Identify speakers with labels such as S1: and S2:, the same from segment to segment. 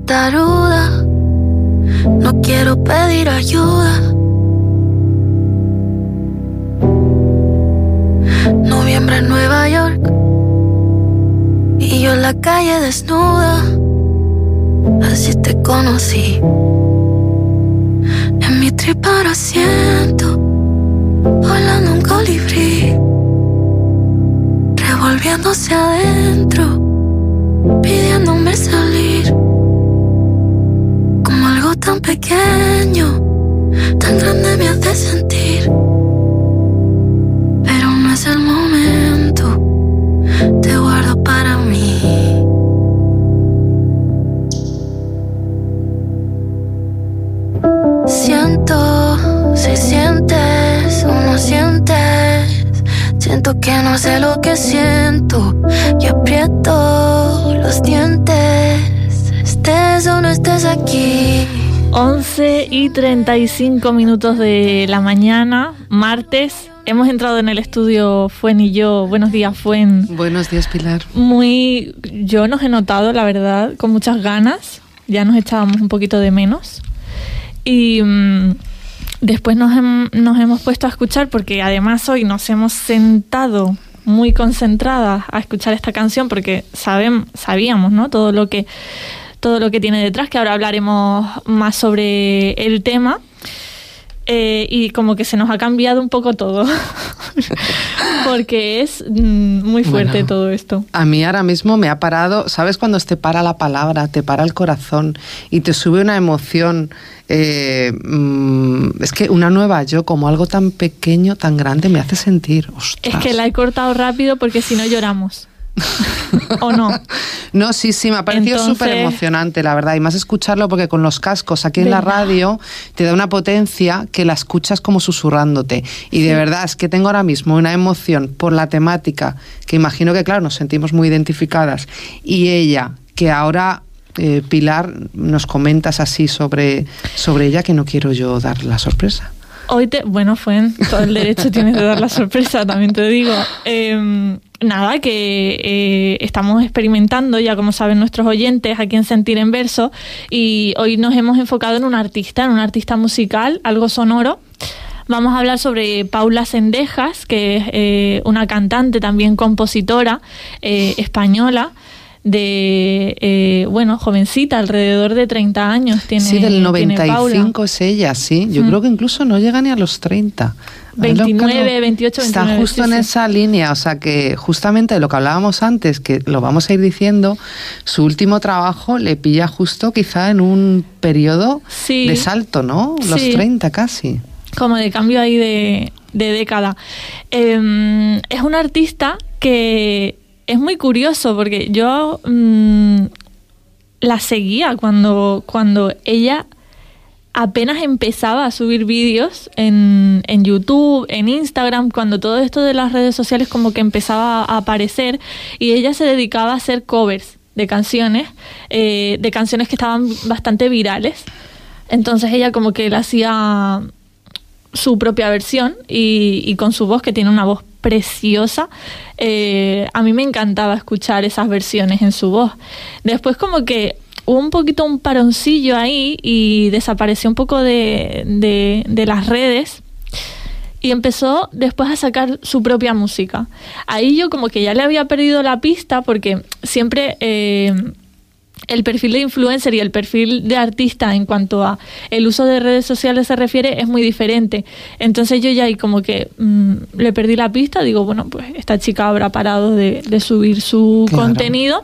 S1: testaruda, no quiero pedir ayuda. Noviembre en Nueva York y yo en la calle desnuda. Así te conocí. En mi tripa ahora siento volando un colibrí, revolviéndose adentro, pidiéndome salir. Como algo tan pequeño, tan grande me hace sentir. Pero no es el momento, te guardo para mí. Siento, si sientes o no sientes, siento que no sé lo que siento y aprieto los dientes, estés o no estés aquí.
S2: 11:35 de la mañana, martes. Hemos entrado en el estudio Fuen y yo. Buenos días, Fuen.
S3: Buenos días, Pilar.
S2: Yo nos he notado, la verdad, con muchas ganas. Ya nos echábamos un poquito de menos. Y después nos hemos puesto a escuchar, porque además hoy nos hemos sentado muy concentradas a escuchar esta canción, porque sabíamos, ¿no?, todo lo que tiene detrás, que ahora hablaremos más sobre el tema. Y como que se nos ha cambiado un poco todo, porque es muy fuerte todo esto.
S3: A mí ahora mismo me ha parado, ¿sabes cuando te para la palabra, te para el corazón y te sube una emoción? Es que una nueva yo, como algo tan pequeño, tan grande, me hace sentir, ostras.
S2: Es que la he cortado rápido porque si no lloramos. ¿O no?
S3: No, sí, me ha parecido súper emocionante, la verdad, y más escucharlo porque con los cascos aquí en la radio te da una potencia que la escuchas como susurrándote, y de verdad es que tengo ahora mismo una emoción por la temática, que imagino que claro, nos sentimos muy identificadas, y ella, que ahora Pilar, nos comentas así sobre ella, que no quiero yo dar la sorpresa.
S2: Hoy Fuen, todo el derecho tienes de dar la sorpresa, también te digo. Nada, que estamos experimentando, ya como saben nuestros oyentes, aquí en Sentir en Verso, y hoy nos hemos enfocado en un artista musical, algo sonoro. Vamos a hablar sobre Paula Zendejas, que es una cantante, también compositora española, jovencita, alrededor de 30 años tiene.
S3: Sí, del 95 es ella, sí. Yo creo que incluso no llega ni a los 30.
S2: 29, 28, 29.
S3: Está justo en esa línea, o sea que justamente de lo que hablábamos antes, que lo vamos a ir diciendo, su último trabajo le pilla justo quizá en un periodo de salto, ¿no? Los 30 casi.
S2: Como de cambio ahí de década. Es un artista que es muy curioso, porque yo la seguía cuando ella apenas empezaba a subir vídeos en YouTube, en Instagram, cuando todo esto de las redes sociales como que empezaba a aparecer, y ella se dedicaba a hacer covers de canciones que estaban bastante virales. Entonces ella como que le hacía su propia versión y con su voz, que tiene una voz preciosa. A mí me encantaba escuchar esas versiones en su voz. Después como que hubo un paroncillo ahí y desapareció un poco de las redes, y empezó después a sacar su propia música. Ahí yo como que ya le había perdido la pista, porque siempre el perfil de influencer y el perfil de artista en cuanto a el uso de redes sociales se refiere es muy diferente. Entonces yo ya ahí como que le perdí la pista. Digo, bueno, pues esta chica habrá parado de subir su contenido.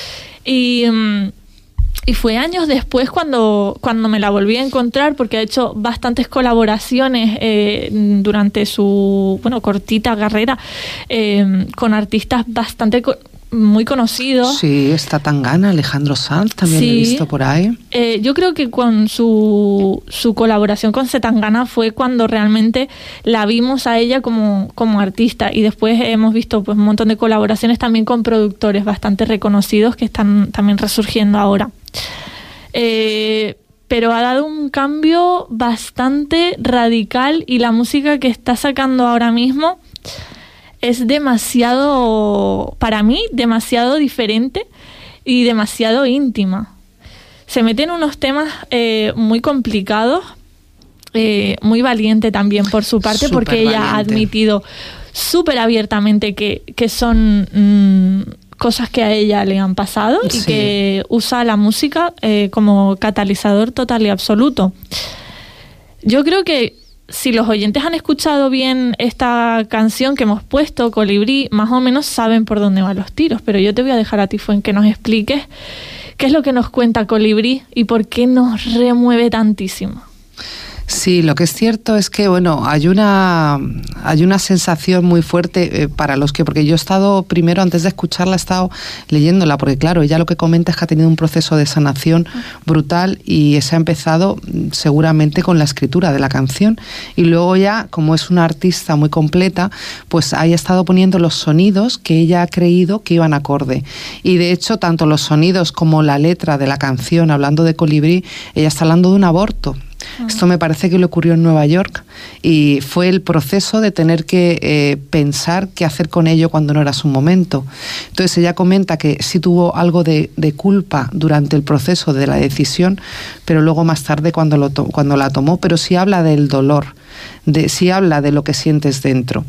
S2: Y fue años después cuando me la volví a encontrar, porque ha hecho bastantes colaboraciones durante su cortita carrera con artistas bastante muy conocidos.
S3: Sí, está Tangana, Alejandro Sanz, también lo he visto por ahí.
S2: Yo creo que con su colaboración con Zetangana fue cuando realmente la vimos a ella como artista, y después hemos visto pues un montón de colaboraciones también con productores bastante reconocidos que están también resurgiendo ahora. Pero ha dado un cambio bastante radical, y la música que está sacando ahora mismo es demasiado, para mí, demasiado diferente y demasiado íntima. se mete en unos temas muy complicados, muy valiente también por su parte, súper porque ella valiente. Ha admitido súper abiertamente que son cosas que a ella le han pasado, sí. Y que usa la música como catalizador total y absoluto. Yo creo que si los oyentes han escuchado bien esta canción que hemos puesto, Colibrí, más o menos saben por dónde van los tiros, pero yo te voy a dejar a ti, Fuen, que nos expliques qué es lo que nos cuenta Colibrí y por qué nos remueve tantísimo.
S3: Sí, lo que es cierto es que, bueno, hay una sensación muy fuerte para los que, porque yo he estado primero, antes de escucharla, he estado leyéndola, porque claro, ella lo que comenta es que ha tenido un proceso de sanación brutal y se ha empezado seguramente con la escritura de la canción y luego ya, como es una artista muy completa, pues haya estado poniendo los sonidos que ella ha creído que iban acorde. Y de hecho, tanto los sonidos como la letra de la canción, hablando de Colibrí, ella está hablando de un aborto. Esto me parece que le ocurrió en Nueva York y fue el proceso de tener que pensar qué hacer con ello cuando no era su momento. Entonces ella comenta que sí tuvo algo de culpa durante el proceso de la decisión, pero luego más tarde cuando la tomó, pero sí habla del dolor. Sí habla de lo que sientes dentro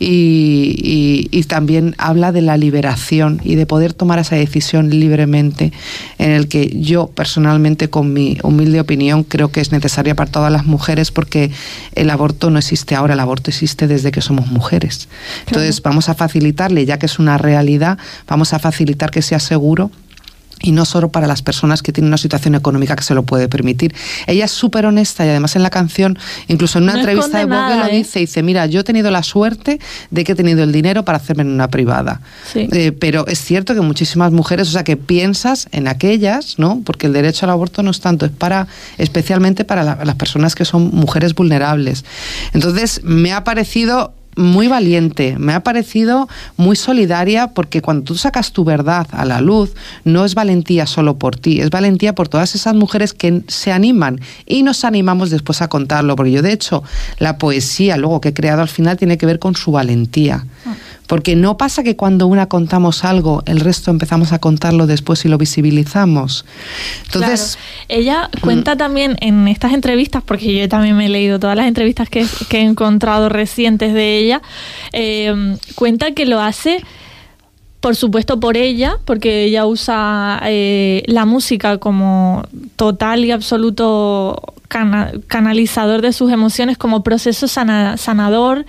S3: y también habla de la liberación y de poder tomar esa decisión libremente, en el que yo personalmente, con mi humilde opinión, creo que es necesaria para todas las mujeres, porque el aborto no existe ahora, el aborto existe desde que somos mujeres. Entonces vamos a facilitarle, ya que es una realidad, vamos a facilitar que sea seguro. Y no solo para las personas que tienen una situación económica que se lo puede permitir. Ella es súper honesta y además en la canción, incluso en una entrevista de Vogue lo dice, mira, yo he tenido la suerte de que he tenido el dinero para hacerme en una privada. Sí. Pero es cierto que muchísimas mujeres, o sea, que piensas en aquellas, ¿no? Porque el derecho al aborto no es tanto, es especialmente para las personas que son mujeres vulnerables. Entonces, me ha parecido muy valiente, me ha parecido muy solidaria, porque cuando tú sacas tu verdad a la luz, no es valentía solo por ti, es valentía por todas esas mujeres que se animan y nos animamos después a contarlo, porque yo de hecho la poesía luego que he creado al final tiene que ver con su valentía. Porque no pasa que cuando una contamos algo, el resto empezamos a contarlo después y lo visibilizamos. Entonces,
S2: claro. Ella cuenta también en estas entrevistas, porque yo también me he leído todas las entrevistas que he encontrado recientes de ella, cuenta que lo hace, por supuesto, por ella, porque ella usa la música como total y absoluto canalizador de sus emociones, como proceso sanador,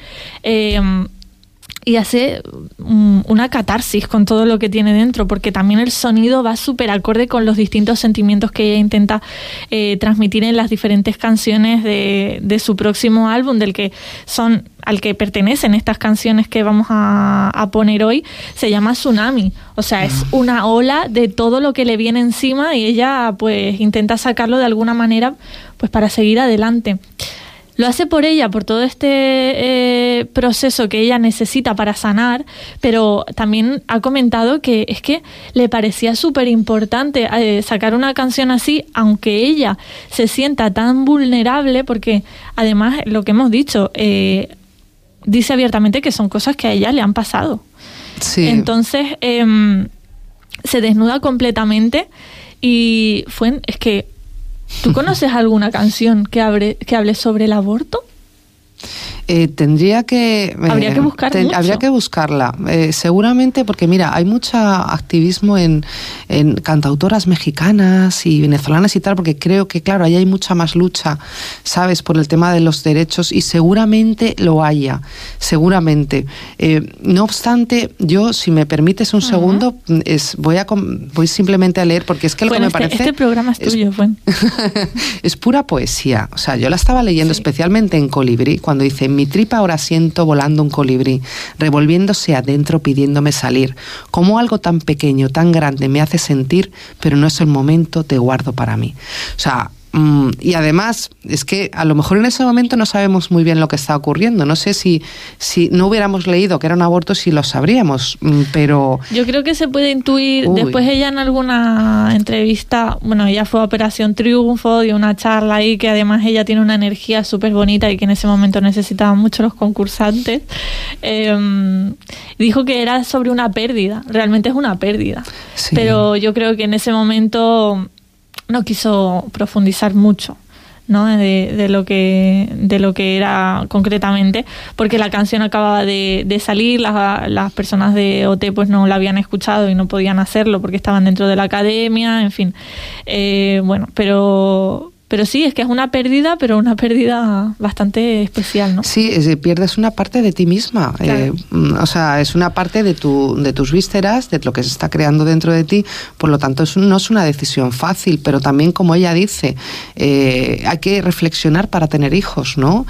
S2: y hace una catarsis con todo lo que tiene dentro, porque también el sonido va súper acorde con los distintos sentimientos que ella intenta transmitir en las diferentes canciones de su próximo álbum, al que pertenecen estas canciones que vamos a poner hoy. Se llama Tsunami, o sea, es una ola de todo lo que le viene encima y ella pues intenta sacarlo de alguna manera pues para seguir adelante. Lo hace por ella, por todo este proceso que ella necesita para sanar, pero también ha comentado que es que le parecía súper importante sacar una canción así, aunque ella se sienta tan vulnerable, porque además, lo que hemos dicho, dice abiertamente que son cosas que a ella le han pasado. Sí. Entonces, se desnuda completamente y es que... ¿Tú conoces alguna canción que hable sobre el aborto?
S3: Habría que
S2: habría
S3: que buscarla, seguramente, porque mira, hay mucho activismo en cantautoras mexicanas y venezolanas y tal, porque creo que claro, ahí hay mucha más lucha, sabes, por el tema de los derechos, y seguramente lo haya, seguramente. No obstante, yo, si me permites un segundo, voy simplemente a leer, porque es que lo que me parece...
S2: Este programa es tuyo,
S3: es pura poesía. O sea, yo la estaba leyendo especialmente en Colibrí, cuando dice: en mi tripa ahora siento volando un colibrí, revolviéndose adentro pidiéndome salir. Como algo tan pequeño, tan grande me hace sentir, pero no es el momento, te guardo para mí. O sea, y además es que a lo mejor en ese momento no sabemos muy bien lo que está ocurriendo. No sé si no hubiéramos leído que era un aborto, si lo sabríamos, pero...
S2: Yo creo que se puede intuir. Después ella en alguna entrevista, bueno, ella fue a Operación Triunfo, dio una charla ahí, que además ella tiene una energía súper bonita y que en ese momento necesitaban mucho los concursantes. Dijo que era sobre una pérdida, realmente es una pérdida. Sí. Pero yo creo que en ese momento... no quiso profundizar mucho, ¿no? de lo que era concretamente, porque la canción acababa de salir, las personas de OT pues no la habían escuchado y no podían hacerlo porque estaban dentro de la academia, en fin. Bueno, pero sí, es que es una pérdida, pero una pérdida bastante especial, ¿no?
S3: Sí, pierdes una parte de ti misma.
S2: Claro.
S3: O sea, es una parte de tus vísceras, de lo que se está creando dentro de ti. Por lo tanto, no es una decisión fácil, pero también, como ella dice, hay que reflexionar para tener hijos, ¿no?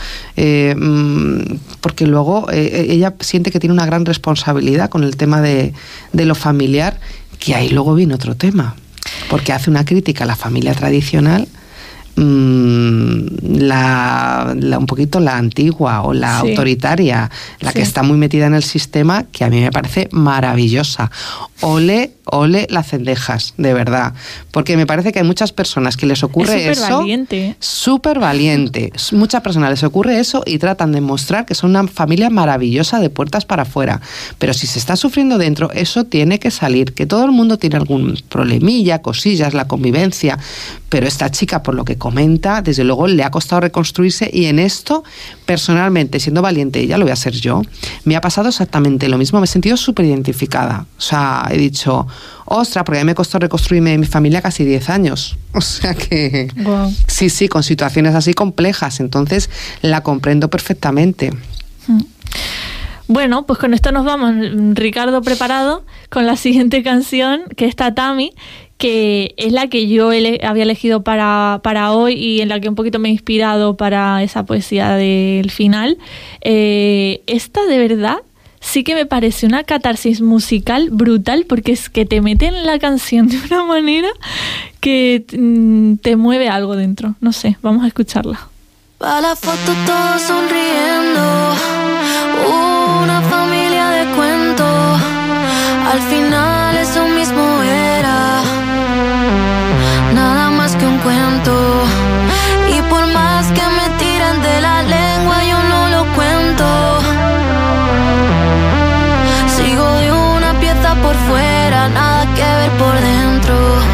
S3: Porque luego ella siente que tiene una gran responsabilidad con el tema de lo familiar, que ahí luego viene otro tema, porque hace una crítica a la familia tradicional, un poquito la antigua o la autoritaria, la que está muy metida en el sistema, que a mí me parece maravillosa. Ole las cendejas, de verdad, porque me parece que hay muchas personas que les ocurre eso. Súper valiente. Muchas personas les ocurre eso y tratan de mostrar que son una familia maravillosa de puertas para afuera, pero si se está sufriendo dentro, eso tiene que salir, que todo el mundo tiene algún problemilla, cosillas, la convivencia, pero esta chica, por lo que comenta, desde luego le ha costado reconstruirse, y en esto, personalmente, siendo valiente, ya lo voy a ser yo, me ha pasado exactamente lo mismo, me he sentido súper identificada. O sea, he dicho, ostras, porque a mí me costó reconstruirme mi familia casi 10 años. O sea que... Wow. Sí, con situaciones así complejas, entonces la comprendo perfectamente.
S2: Bueno, pues con esto nos vamos, Ricardo, preparado con la siguiente canción, que es Tatami, que es la que yo había elegido para hoy y en la que un poquito me he inspirado para esa poesía del final. Esta, de verdad, sí que me parece una catarsis musical brutal, porque es que te mete en la canción de una manera que te mueve algo dentro. No sé, vamos a escucharla.
S1: Pa' la foto todos sonriendo, una familia de cuento, al final eso mismo era, nada más que un cuento. Y por más que me tiran de la lengua, yo no lo cuento. Sigo de una pieza por fuera, nada que ver por dentro.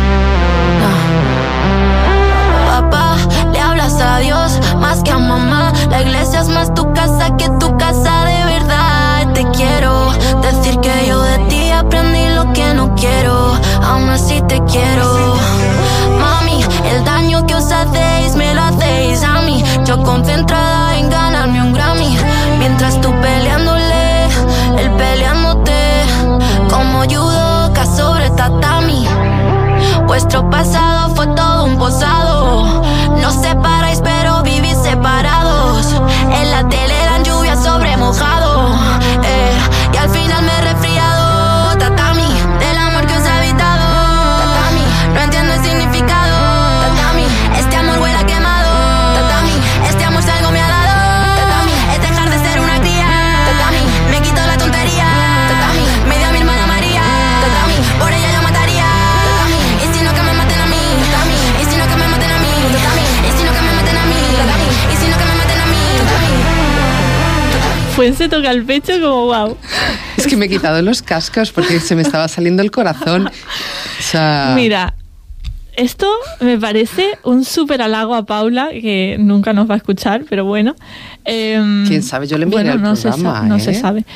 S1: Papá, le hablas a Dios más que a mamá. La iglesia es más tu casa que tu casa de verdad. Te quiero decir que yo de ti aprendí lo que no quiero, aún así te quiero. Mami, el daño que os hacéis me lo hacéis a mí. Yo concentrada en ganarme un Grammy, mientras tú peleándole, él peleándote, como judoka sobre tatami. Vuestro pasado fue todo un posado, no separáis pero vivís separados. En la tele dan lluvia sobre mojado, y al final me he resfriado. Tatami, del amor que os ha habitado. Tatami, no entiendo el significado. Tatami, este amor huele a quemado. Tatami, este amor si algo me ha dado. Tatami, es dejar de ser una cría. Tatami, me quito la tontería. Tatami, me dio a mi hermana María. Tatami, por ella yo mataría. Tatami, y si no que me maten a mí. Tatami, y si no que me maten a mí. Tatami, y si no que me maten a mí. Tatami, y si no que me maten a mí. Tatami.
S2: Pues se toca el pecho como wow.
S3: Es que me he quitado los cascos porque se me estaba saliendo el corazón. O sea...
S2: Mira, esto me parece un súper halago a Paula, que nunca nos va a escuchar, pero bueno.
S3: ¿Quién sabe? Yo le enviaré al programa.
S2: No se sabe.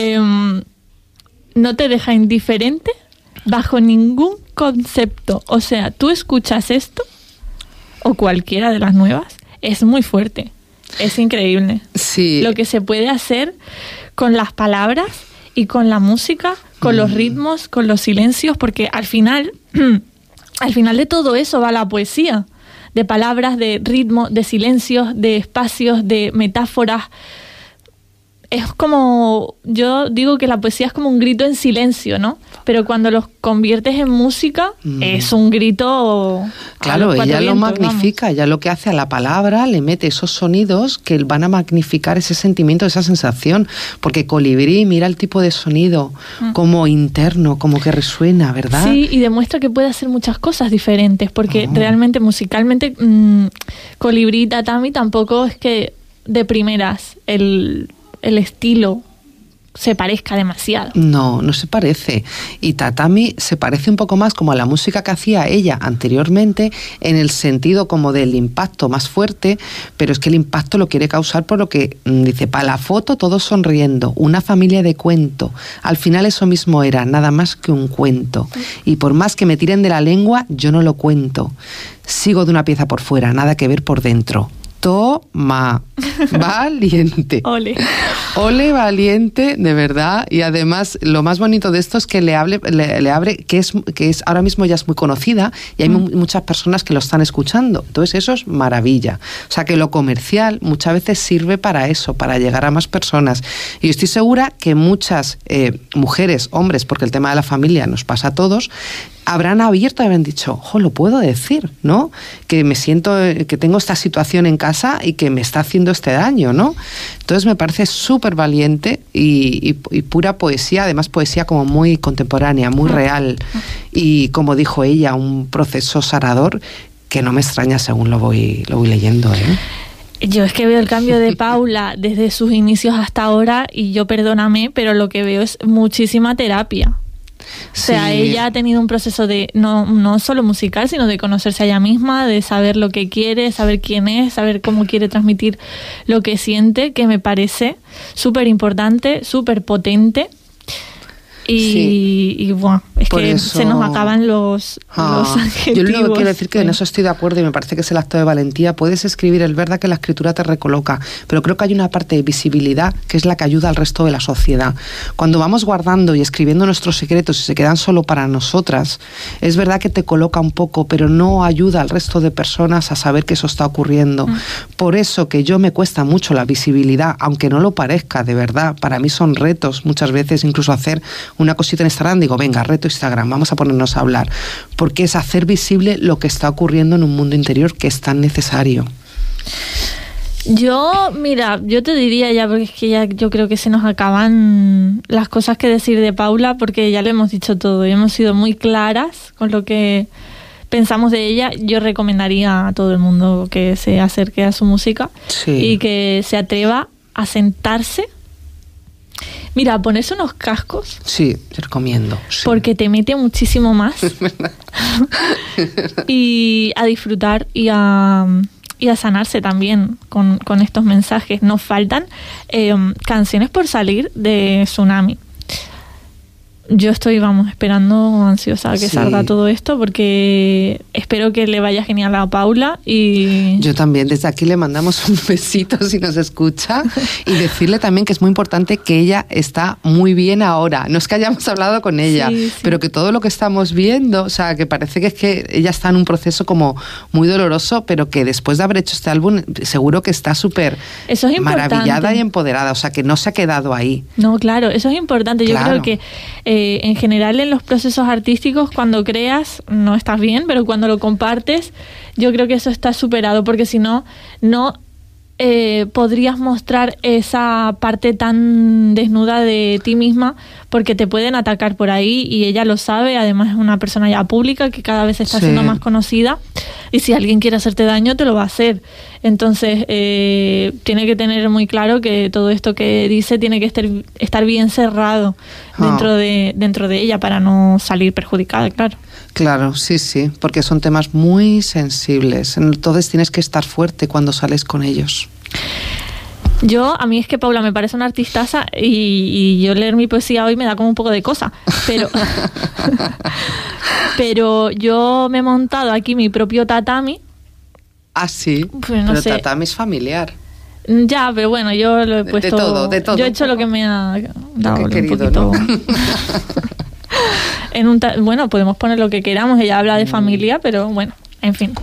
S2: No te deja indiferente bajo ningún concepto. O sea, tú escuchas esto, o cualquiera de las nuevas, es muy fuerte. Es increíble.
S3: Sí.
S2: Lo que se puede hacer con las palabras y con la música, con los ritmos, con los silencios, porque al final de todo eso va la poesía, de palabras, de ritmo, de silencios, de espacios, de metáforas. Es como, yo digo que la poesía es como un grito en silencio, ¿no? Pero cuando los conviertes en música, es un grito...
S3: Claro, ella lo magnifica, ella lo que hace a la palabra, le mete esos sonidos que van a magnificar ese sentimiento, esa sensación. Porque Colibrí, mira el tipo de sonido, como interno, como que resuena, ¿verdad?
S2: Sí, y demuestra que puede hacer muchas cosas diferentes, porque realmente, musicalmente, Colibrí y Tatami tampoco es que de primeras el estilo se parezca demasiado.
S3: No se parece. Y Tatami se parece un poco más como a la música que hacía ella anteriormente, en el sentido como del impacto más fuerte, pero es que el impacto lo quiere causar por lo que dice, para la foto todos sonriendo, una familia de cuento. Al final eso mismo era, nada más que un cuento. Y por más que me tiren de la lengua, yo no lo cuento. Sigo de una pieza por fuera, nada que ver por dentro. Toma, valiente. Ole valiente, de verdad. Y además, lo más bonito de esto es que le abre, que es ahora mismo ya es muy conocida y hay muchas personas que lo están escuchando. Entonces eso es maravilla. O sea que lo comercial muchas veces sirve para eso, para llegar a más personas. Y yo estoy segura que muchas mujeres, hombres, porque el tema de la familia nos pasa a todos, habrán abierto y habrán dicho, lo puedo decir, ¿no? Que me siento, que tengo esta situación en casa y que me está haciendo este daño, ¿no? Entonces me parece súper valiente y pura poesía, además poesía como muy contemporánea, muy real. Y como dijo ella, un proceso sanador que no me extraña según lo voy leyendo, ¿eh?
S2: Yo es que veo el cambio de Paula desde sus inicios hasta ahora y yo, perdóname, pero lo que veo es muchísima terapia. O sea, ella ha tenido un proceso de no solo musical, sino de conocerse a ella misma, de saber lo que quiere, saber quién es, saber cómo quiere transmitir lo que siente, que me parece súper importante, súper potente. Y bueno, es por que eso se nos acaban los adjetivos.
S3: Yo lo que quiero decir que en eso estoy de acuerdo y me parece que es el acto de valentía. Puedes escribir, es verdad que la escritura te recoloca, pero creo que hay una parte de visibilidad que es la que ayuda al resto de la sociedad. Cuando vamos guardando y escribiendo nuestros secretos y se quedan solo para nosotras, es verdad que te coloca un poco, pero no ayuda al resto de personas a saber que eso está ocurriendo. Por eso que yo me cuesta mucho la visibilidad, aunque no lo parezca, de verdad. Para mí son retos muchas veces, incluso hacer una cosita en Instagram, digo, venga, reto Instagram, vamos a ponernos a hablar, porque es hacer visible lo que está ocurriendo en un mundo interior que es tan necesario.
S2: Yo te diría ya, porque es que ya yo creo que se nos acaban las cosas que decir de Paula, porque ya le hemos dicho todo y hemos sido muy claras con lo que pensamos de ella. Yo recomendaría a todo el mundo que se acerque a su música y que se atreva a sentarse. Mira, ponerse unos cascos.
S3: Sí, te recomiendo. Sí.
S2: Porque te mete muchísimo más. Y a disfrutar y a sanarse también con estos mensajes. Nos faltan canciones por salir de Tsunami. Yo estoy, esperando ansiosa a que salga todo esto, porque espero que le vaya genial a Paula. Y
S3: yo también, desde aquí le mandamos un besito si nos escucha, y decirle también que es muy importante que ella está muy bien ahora. No es que hayamos hablado con ella, pero que todo lo que estamos viendo, o sea, que parece que es que ella está en un proceso como muy doloroso, pero que después de haber hecho este álbum seguro que está súper maravillada y empoderada, o sea, que no se ha quedado ahí.
S2: No, claro, eso es importante. Yo creo que en general en los procesos artísticos, cuando creas no estás bien, pero cuando lo compartes yo creo que eso está superado, porque si no podrías mostrar esa parte tan desnuda de ti misma, porque te pueden atacar por ahí y ella lo sabe. Además es una persona ya pública que cada vez está siendo más conocida, y si alguien quiere hacerte daño te lo va a hacer. Entonces tiene que tener muy claro que todo esto que dice tiene que estar bien cerrado dentro de ella para no salir perjudicada, claro.
S3: Claro, sí, porque son temas muy sensibles. Entonces tienes que estar fuerte cuando sales con ellos.
S2: A mí es que Paula me parece una artistaza y yo leer mi poesía hoy me da como un poco de cosa, pero yo me he montado aquí mi propio tatami.
S3: Ah, sí, pues no sé. Tatami es familiar.
S2: Ya, pero bueno, yo lo he puesto...
S3: De todo.
S2: Yo he hecho lo que me ha dado
S3: querido,
S2: un poquito...
S3: ¿no?
S2: Bueno, podemos poner lo que queramos. Ella habla de familia, pero bueno, en fin.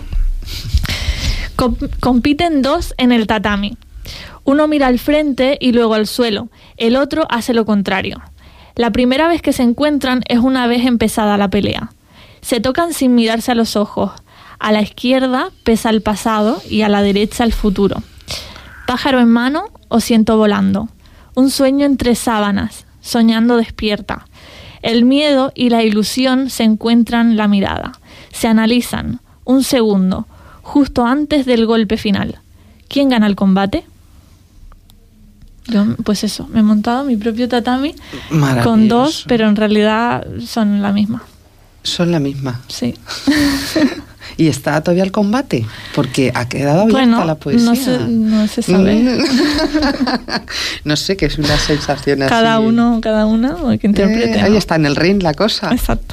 S2: Compiten dos en el tatami. Uno mira al frente y luego al suelo. El otro hace lo contrario. La primera vez que se encuentran es una vez empezada la pelea. Se tocan sin mirarse a los ojos. A la izquierda pesa el pasado y a la derecha el futuro. Pájaro en mano o siento volando. Un sueño entre sábanas, soñando despierta. El miedo y la ilusión se encuentran la mirada. Se analizan. Un segundo, justo antes del golpe final. ¿Quién gana el combate? Yo, pues eso, me he montado mi propio tatami con 2, pero en realidad son la misma.
S3: Son la misma.
S2: Sí.
S3: ¿Y está todavía el combate? Porque ha quedado abierta la poesía.
S2: No se sabe.
S3: No sé, que es una sensación así.
S2: Cada uno que interprete.
S3: Ahí está en el ring la cosa.
S2: Exacto.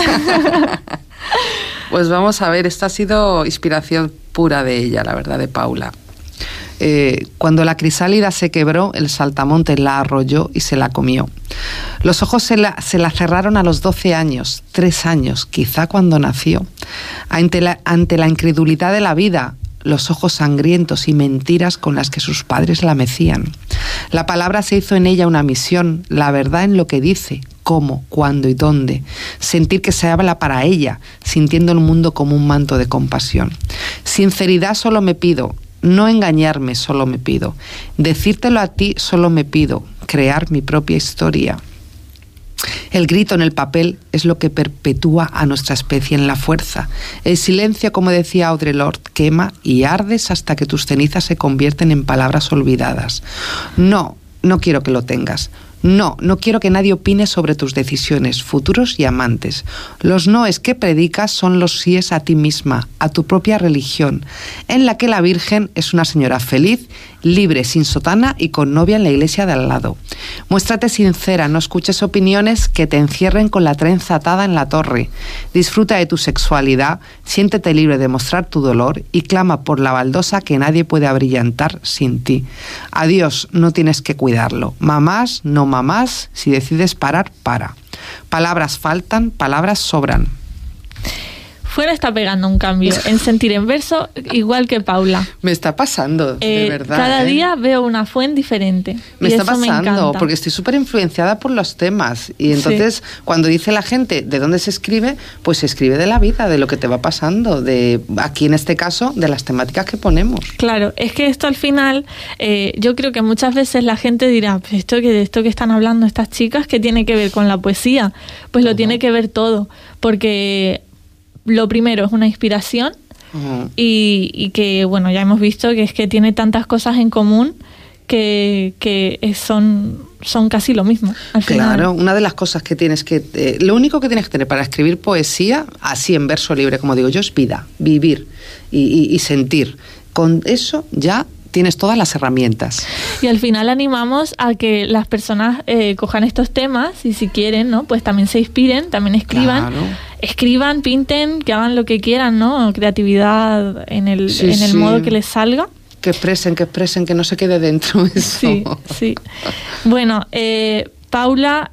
S3: Pues vamos a ver, esta ha sido inspiración pura de ella, la verdad, de Paula. Cuando la crisálida se quebró, el saltamontes la arrolló y se la comió. Los ojos se la cerraron a los 12 años, 3 años, quizá cuando nació. Ante la incredulidad de la vida, los ojos sangrientos y mentiras con las que sus padres la mecían. La palabra se hizo en ella una misión, la verdad en lo que dice, cómo, cuándo y dónde. Sentir que se habla para ella, sintiendo el mundo como un manto de compasión. Sinceridad solo me pido. No engañarme solo me pido, decírtelo a ti solo me pido, crear mi propia historia. El grito en el papel es lo que perpetúa a nuestra especie en la fuerza. El silencio, como decía Audre Lorde, quema y ardes hasta que tus cenizas se convierten en palabras olvidadas. No quiero que lo tengas. No quiero que nadie opine sobre tus decisiones, futuros y amantes. Los noes que predicas son los síes a ti misma, a tu propia religión, en la que la Virgen es una señora feliz, libre, sin sotana y con novia en la iglesia de al lado. Muéstrate sincera, no escuches opiniones que te encierren con la trenza atada en la torre. Disfruta de tu sexualidad, siéntete libre de mostrar tu dolor y clama por la baldosa que nadie puede abrillantar sin ti. A Dios no tienes que cuidarlo. Mamás, no mamás, si decides parar, para. Palabras faltan, palabras sobran.
S2: Fuera está pegando un cambio en sentir en verso, igual que Paula.
S3: Me está pasando, de verdad.
S2: Cada día veo una Fuent diferente.
S3: Me está pasando, porque estoy súper influenciada por los temas. Y entonces, cuando dice la gente de dónde se escribe, pues se escribe de la vida, de lo que te va pasando, de aquí en este caso, de las temáticas que ponemos.
S2: Claro, es que esto al final, yo creo que muchas veces la gente dirá, pues esto que están hablando estas chicas, ¿qué tiene que ver con la poesía? Pues lo tiene que ver todo, porque lo primero es una inspiración y que, bueno, ya hemos visto que es que tiene tantas cosas en común que son casi lo mismo. Al final.
S3: Claro, una de las cosas que tienes que... lo único que tienes que tener para escribir poesía, así en verso libre, como digo yo, es vida, vivir y sentir. Con eso ya tienes todas las herramientas.
S2: Y al final animamos a que las personas cojan estos temas y si quieren, ¿no? Pues también se inspiren, también escriban. Claro. Escriban, pinten, que hagan lo que quieran, ¿no? Creatividad en el modo que les salga.
S3: Que expresen, que no se quede dentro eso.
S2: Sí. Bueno, Paula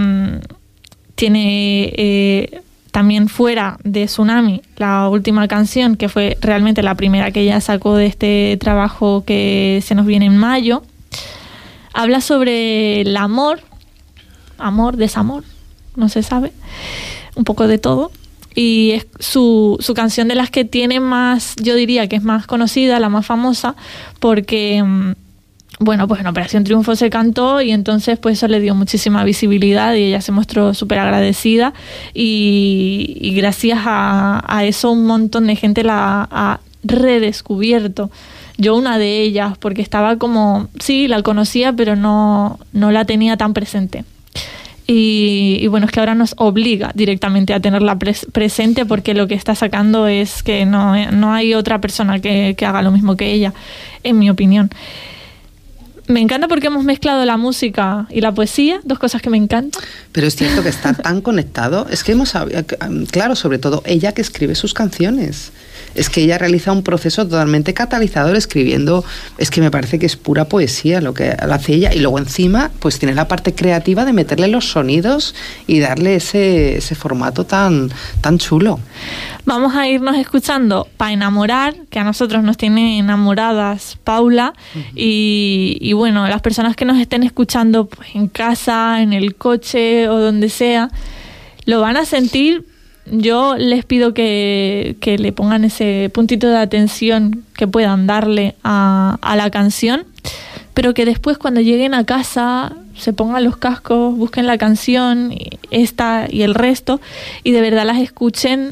S2: tiene también fuera de Tsunami la última canción, que fue realmente la primera que ella sacó de este trabajo que se nos viene en mayo. Habla sobre el amor, desamor, no se sabe. Un poco de todo, y es su canción de las que tiene más, yo diría que es más conocida, la más famosa, porque bueno, pues en Operación Triunfo se cantó y entonces pues eso le dio muchísima visibilidad y ella se mostró súper agradecida y gracias a eso un montón de gente la ha redescubierto. Yo una de ellas, porque estaba como, sí, la conocía, pero no la tenía tan presente. Y bueno, es que ahora nos obliga directamente a tenerla presente porque lo que está sacando es que no hay otra persona que haga lo mismo que ella, en mi opinión. Me encanta porque hemos mezclado la música y la poesía, dos cosas que me encantan.
S3: Pero es cierto que está tan conectado. Es que claro, sobre todo ella que escribe sus canciones. Es que ella realiza un proceso totalmente catalizador escribiendo. Es que me parece que es pura poesía lo que hace ella. Y luego encima pues tiene la parte creativa de meterle los sonidos y darle ese formato tan chulo.
S2: Vamos a irnos escuchando Pa' enamorar, que a nosotros nos tiene enamoradas Paula. Uh-huh. Y bueno, las personas que nos estén escuchando pues, en casa, en el coche o donde sea, lo van a sentir. Yo les pido que le pongan ese puntito de atención que puedan darle a la canción, pero que después cuando lleguen a casa se pongan los cascos, busquen la canción, esta y el resto, y de verdad las escuchen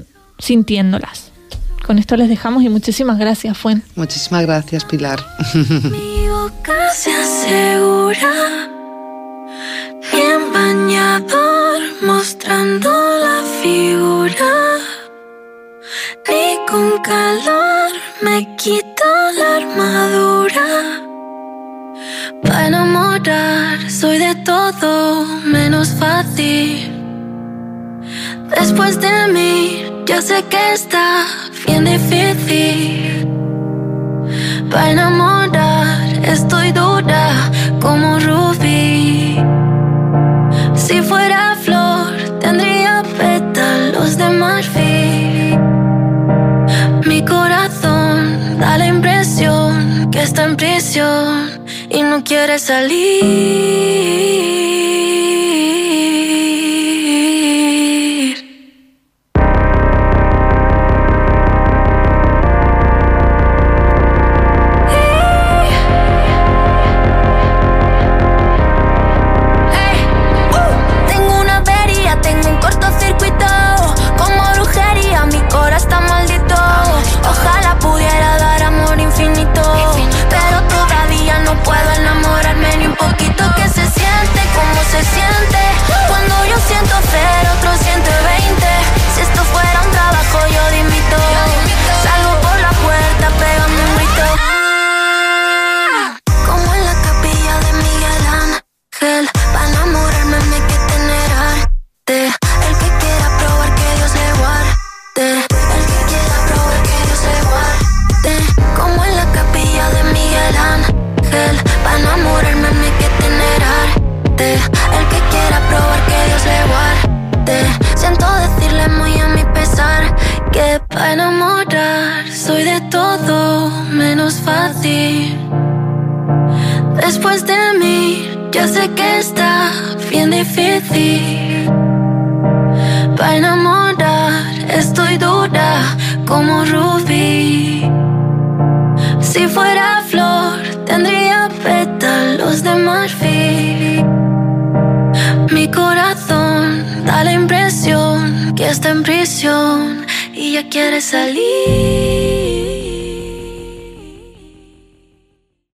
S2: sintiéndolas. Con esto les dejamos y muchísimas gracias, Fuent.
S3: Muchísimas gracias, Pilar.
S1: boca se asegura, ni en bañador mostrando la figura, ni con calor me quito la armadura. Para enamorar soy de todo menos fácil. Después de mí ya sé que está bien difícil. Para enamorar estoy dura como rubí. Si fuera flor tendría pétalos de marfil. Mi corazón da la impresión que está en prisión y no quiere salir. Para enamorar soy de todo menos fácil. Después de mí ya sé que está bien difícil. Para enamorar estoy dura como rubí. Si fuera flor tendría pétalos de marfil. Mi corazón da la impresión que está en prisión y ya quiere salir.